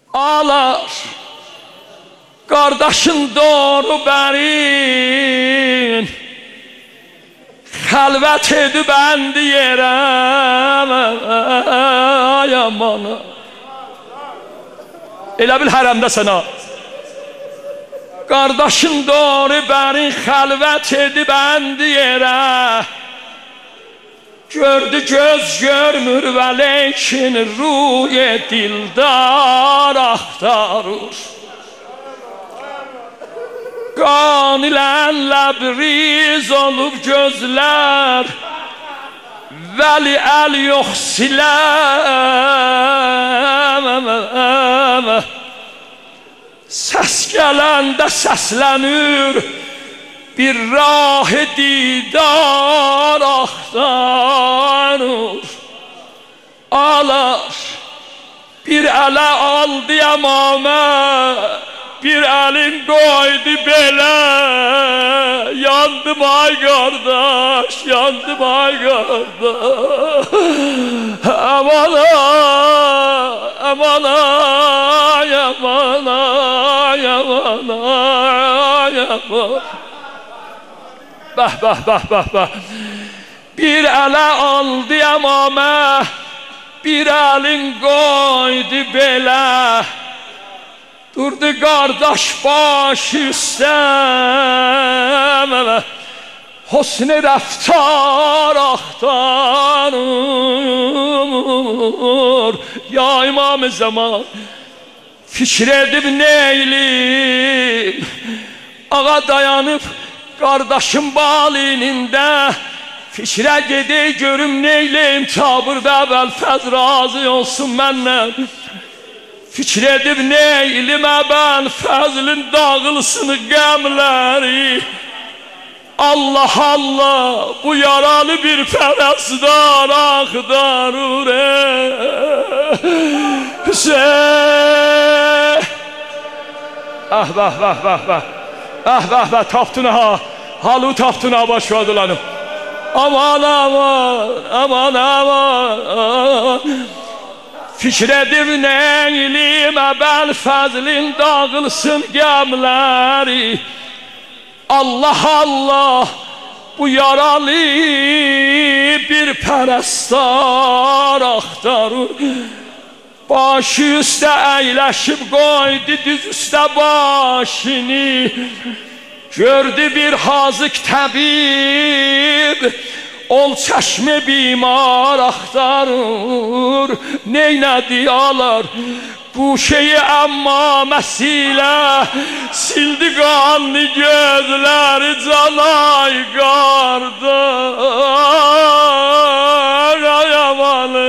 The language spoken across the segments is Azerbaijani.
ağlar. Kardeşin doğru berin, xəlvət edib bəndi yerəm, ay aman. Elə bil hərəmdə sənə. Kardeşin doğru berin, xəlvət edib bəndi yerəm. Gördü göz görmür və lekin ruye dildar axtarır. Qan ilə ləbriz olub gözlər, vəli əl yox siləm. Səs gələndə səslənir, bir rah didar axtarır. Ağlar, bir ələ aldı yamamə, bir əlin qoydu belə. Yandım ay qardaş, yandım ay qardaş. Aman aman ay, aman ay, aman ay, aman. Bəh, bəh, bəh, bəh, bəh. Bir ələ aldı yamamə, bir əlin qoydu belə. Durdu qardaş baş üstəm, husn-i rəftar axtarır. Ya İmam-ı Zaman, fikir edib neylim? Ağa dayanıb qardaşın balinində, fikrə gedək görüm neyləyim? Tabırda Əbəlfəz razı olsun məndən. Fikir edib neylim Əbəlfəzlin dağılsın qəmləri. Allah Allah, bu yaralı bir pərəstar axtarır. Hüseyin. Ah vah vah vah vah. Ah vah vah, tapdın ha. Halı tapdın ha başvadılanım. Aman aman, aman aman. Fikir edib neylim Əbəlfəzlin dağılsın qəmləri. Allah Allah, bu yaralı bir pərəstar axtarır. Başı üstə əyləşib qoydu düz üstə başını. Gördü bir hazık təbib, ol çeşme bimar axtarır. Neynədi alar bu şeyi əmmaməsilə, sildi qanlı gözləri canay qardaş. Ay amanı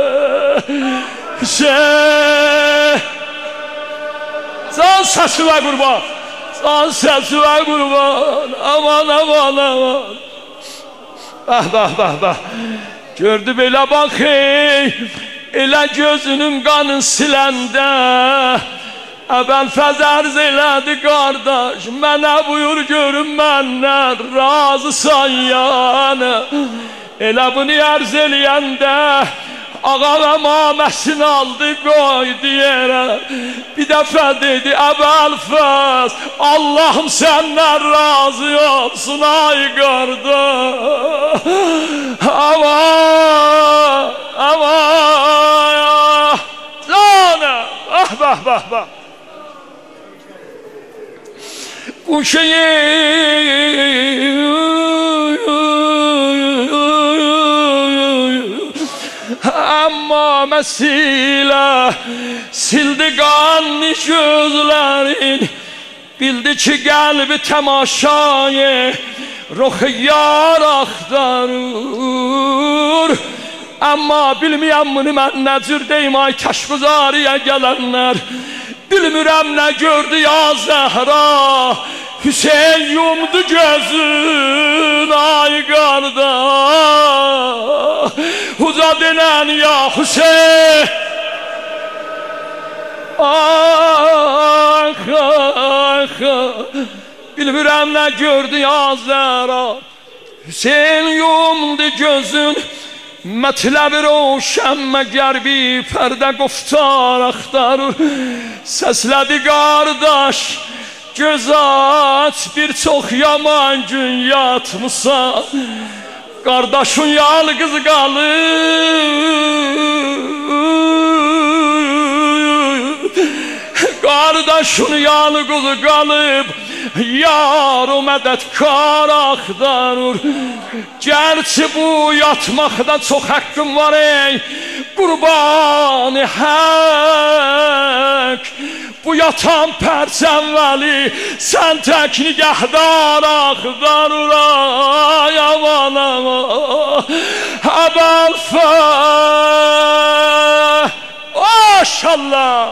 can səsinə qurban, can səsinə qurban. Aman aman aman. Bah bah bah bah. Gördü belə bax ey, elə gözünün qanın siləndə. Əbəlfəz ərz elədi qardaş, mənə buyur görüm məndən razısan yəni. Elə bunu ərz eləyəndə ağa əmaməsini aldı qoydu yerə. Bir dəfə dedi Əbəlfəz, Allahım səndən razı olsun ay qardaş. Aman aman canım. Ah bah bah bah. Bu şeyi əmmaməsilə sildi qanlı gözlərin. Bildi ki qəlbi təmaşayı ruxu yar axtarır. Amma bilməyəm bunu mən nə cür deyim ay kəşguzariyə gələnlər. Bilmirəm nə gördü ya Zəhra, Hüseyin yumdu gözün ay qardaş. Huza denən ya Hüseyin, ah ah ah. Bilmirəm nə gördü ya Zəhra, Hüseyin yumdu gözün. مطلب روشن مگر بی پرده گفتار اختر سسلدی kardeş gözat bir çok yaman gün yatmışsa kardeşin yalnız kalıp kardeşin yalnız kalıp yarı mədədkar axtarır gerçi bu yatmaqda çox haqqım var ey qurbanı haq bu yatan pərçəm vəli sən tək nigəhdar axtarır ay aman aman əbəlfə maşallah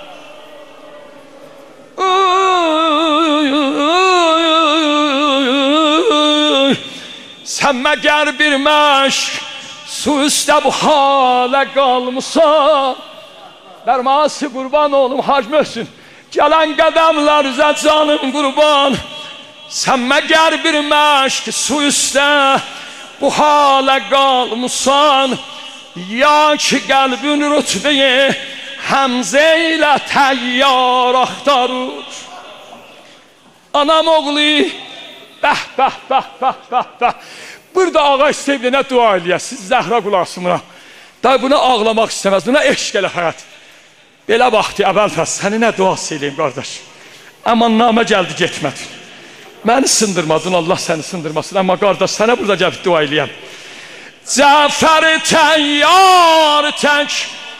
Sən məgər bir məşq su üstə bu halə qalmısan Dərması qurban olum Hacı Möhsün Gələn qədəmlər üzə canım qurban Sən məgər bir məşq su üstə bu halə qalmısan Ya ki qəlbün rütbəyi Həmzə ilə təyyar axtarır Anam oğlu Bəh, bəh, bəh, bəh, bəh, bəh Burada ağa istəyiblərinə dua eləyəsiz Zəhra qulasımına Da buna ağlamaq istəməz, buna eşq elə həyat Belə vaxtı əvvəlfəz Səni nə duası eləyim qardaş Əmannamə gəldi getmədin Məni sındırmadın, Allah səni sındırmasın Amma qardaş sənə burada gəlib dua eləyəm Cəfər təyyar tək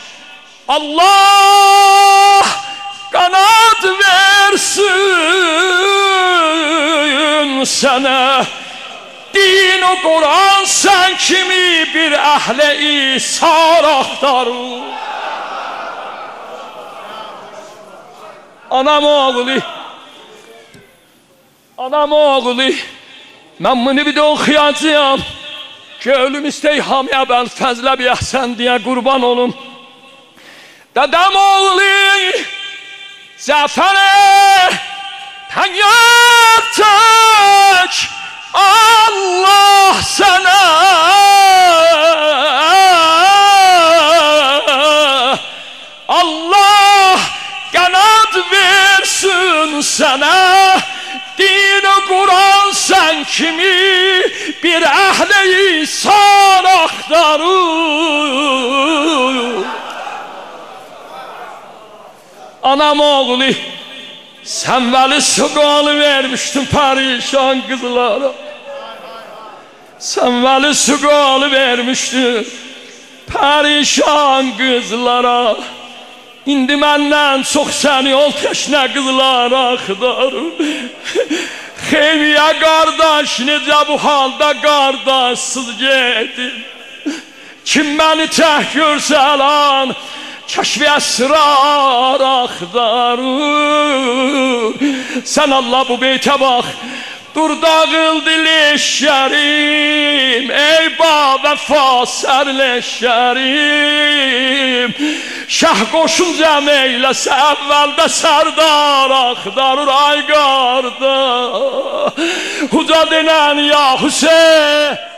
Allah qanad versin sənə Din o Quran sən kimi bir əhl-i İsar axtarır Anam oğlu Mən bunu bir də oxuyacağım Gölüm istey hamiyə bəl fəzlə bir əhsən deyə qurban olum Dədəm oğlu Zəfərə təyyar tək Allah sənə Allah qanad versin sənə Din-i Quran sən kimi bir əhl-i İsar axtarır Anam oğlu Sən vəli suqalı vermişdin pərişan qızlara Sən vəli suqalı vermişdin pərişan qızlara İndi məndən çox səni ol təşnə qızlar axtarır Xeymiyə qardaş necə bu halda qardaşsız gedin Kim məni təh görsəlan Kəşf-i əsrar axtarır Sən Allah bu beytə bax Dur dağıldı leşərim Ey ba vəfa sərleşərim Şəh qoşun cəm eyləsə Əvvəldə sərdar axtarır Ay qarda Huca denən ya Hüseyin